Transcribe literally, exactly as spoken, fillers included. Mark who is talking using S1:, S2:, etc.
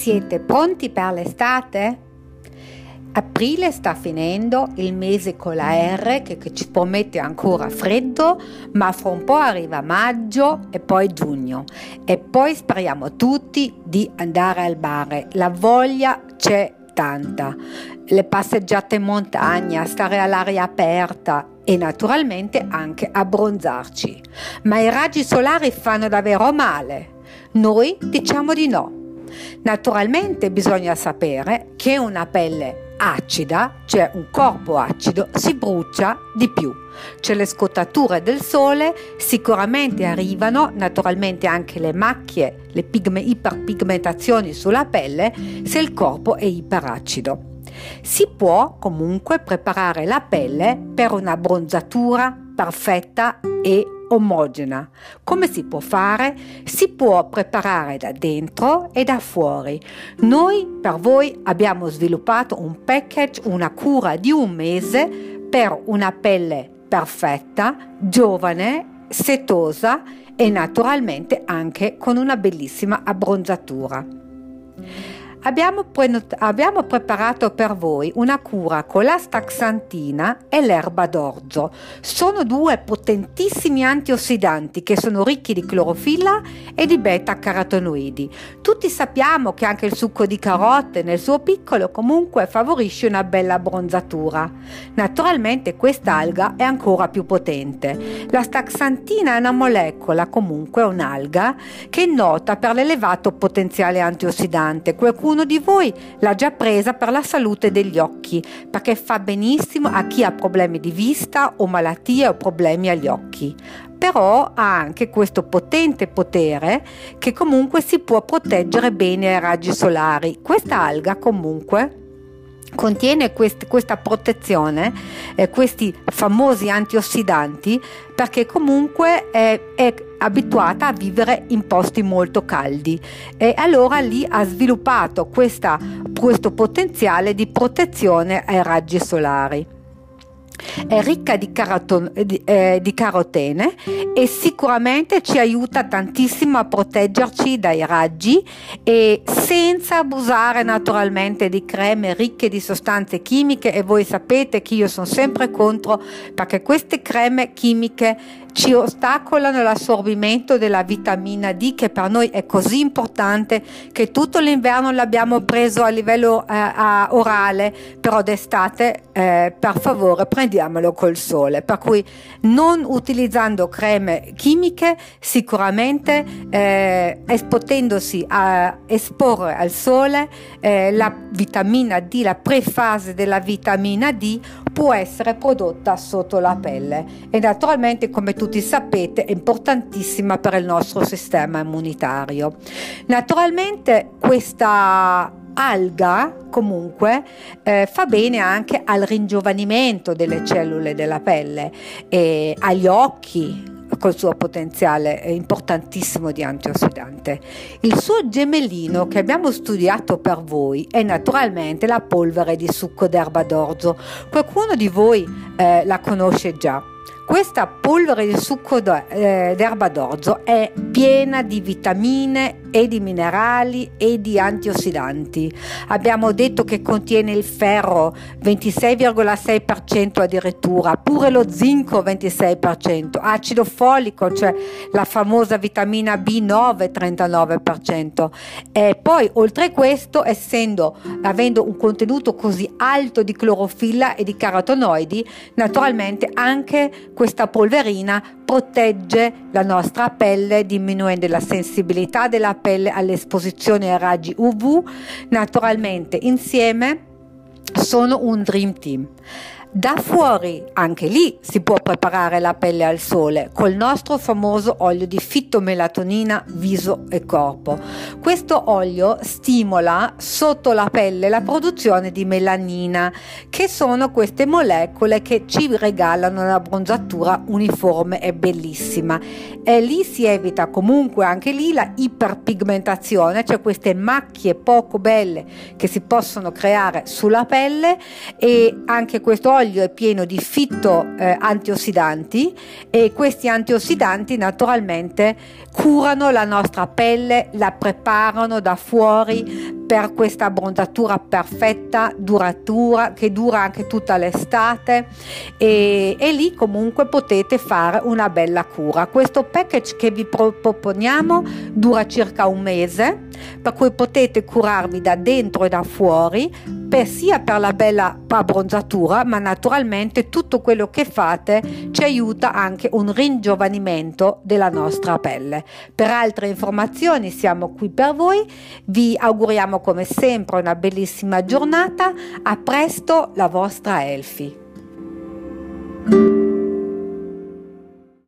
S1: Siete pronti per l'estate? Aprile sta finendo, il mese con la R che, che ci promette ancora freddo, ma fra un po' arriva maggio e poi giugno e poi speriamo tutti di andare al mare. La voglia c'è tanta, le passeggiate in montagna, stare all'aria aperta e naturalmente anche abbronzarci. Ma i raggi solari fanno davvero male? Noi diciamo di no. Naturalmente bisogna sapere che una pelle acida, cioè un corpo acido, si brucia di più. Cioè le scottature del sole sicuramente arrivano, naturalmente anche le macchie, le pigme, iperpigmentazioni sulla pelle se il corpo è iperacido. Si può comunque preparare la pelle per una bronzatura perfetta e omogenea. Come si può fare? Si può preparare da dentro e da fuori. Noi per voi abbiamo sviluppato un package, una cura di un mese per una pelle perfetta, giovane, setosa e naturalmente anche con una bellissima abbronzatura. Abbiamo, prenot- abbiamo preparato per voi una cura con l'astaxantina e l'erba d'orzo. Sono due potentissimi antiossidanti che sono ricchi di clorofilla e di beta-carotenoidi. Tutti sappiamo che anche il succo di carote nel suo piccolo comunque favorisce una bella abbronzatura. Naturalmente quest'alga è ancora più potente. L'astaxantina è una molecola, comunque un'alga, che è nota per l'elevato potenziale antiossidante. Qualcuno di voi l'ha già presa per la salute degli occhi, perché fa benissimo a chi ha problemi di vista o malattie o problemi agli occhi. Però ha anche questo potente potere che comunque si può proteggere bene ai raggi solari. Questa alga comunque contiene quest, questa protezione, eh, questi famosi antiossidanti, perché comunque è, è abituata a vivere in posti molto caldi e allora lì ha sviluppato questa, questo potenziale di protezione ai raggi solari. È ricca di, caroton, di, eh, di carotene e sicuramente ci aiuta tantissimo a proteggerci dai raggi e senza abusare naturalmente di creme ricche di sostanze chimiche, e voi sapete che io sono sempre contro, perché queste creme chimiche ci ostacolano l'assorbimento della vitamina D, che per noi è così importante, che tutto l'inverno l'abbiamo preso a livello eh, a orale, però d'estate eh, per favore prendiamolo col sole. Per cui non utilizzando creme chimiche, sicuramente eh, espotendosi a esporre al sole eh, la vitamina D, la prefase della vitamina D può essere prodotta sotto la pelle e naturalmente, come tutti sapete, è importantissima per il nostro sistema immunitario. Naturalmente questa alga comunque eh, fa bene anche al ringiovanimento delle cellule della pelle e agli occhi, col suo potenziale importantissimo di antiossidante. Il suo gemellino che abbiamo studiato per voi è naturalmente la polvere di succo d'erba d'orzo. Qualcuno di voi eh, la conosce già. Questa polvere di succo d'erba d'orzo è piena di vitamine e di minerali e di antiossidanti. Abbiamo detto che contiene il ferro ventisei virgola sei per cento addirittura, pure lo zinco ventisei per cento, acido folico, cioè la famosa vitamina B nove trentanove per cento. E poi oltre a questo, essendo avendo un contenuto così alto di clorofilla e di carotenoidi, naturalmente anche questa polverina protegge la nostra pelle, diminuendo la sensibilità della pelle all'esposizione ai raggi U V. Naturalmente insieme sono un dream team. Da fuori anche lì si può preparare la pelle al sole col nostro famoso olio di fitomelatonina viso e corpo. Questo olio stimola sotto la pelle la produzione di melanina, che sono queste molecole che ci regalano una bronzatura uniforme e bellissima, e lì si evita comunque anche lì la iperpigmentazione, cioè queste macchie poco belle che si possono creare sulla pelle. E anche questo olio è pieno di fito eh, antiossidanti, e questi antiossidanti naturalmente curano la nostra pelle, la preparano da fuori per questa abbronzatura perfetta, duratura, che dura anche tutta l'estate, e, e lì comunque potete fare una bella cura. Questo package che vi proponiamo dura circa un mese, per cui potete curarvi da dentro e da fuori, per, sia per la bella abbronzatura, ma naturalmente tutto quello che fate ci aiuta anche un ringiovanimento della nostra pelle. Per altre informazioni siamo qui per voi, vi auguriamo come sempre una bellissima giornata, a presto, la vostra Elfie.